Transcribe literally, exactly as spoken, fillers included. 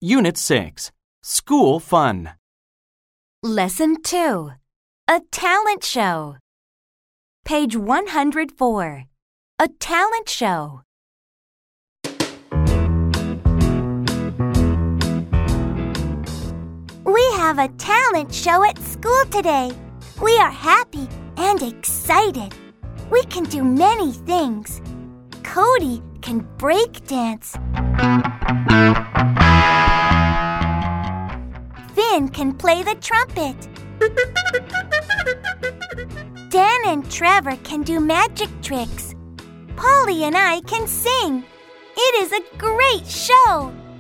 Unit six. School Fun. Lesson two. A Talent Show. Page one hundred four. A Talent Show. We have a talent show at school today. We are happy and excited. We can do many things. Cody can break dance. Finn can play the trumpet. Dan and Trevor can do magic tricks. Polly and I can sing. It is a great show.